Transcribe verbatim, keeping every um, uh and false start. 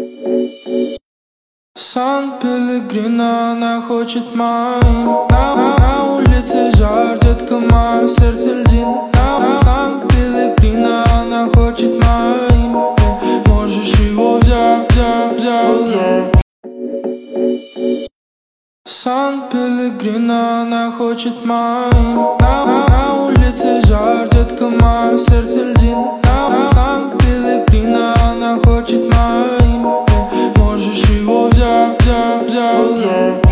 Сан-Пеллегрино, она хочет мое имя. На, на улице жар, детка, мое сердце льдина. Сан-Пеллегрино, она хочет мое имя. Можешь его взять, взять, взять. Сан-Пеллегрино, она хочет мое имя. На, на улице жар, детка, мое сердце льдина.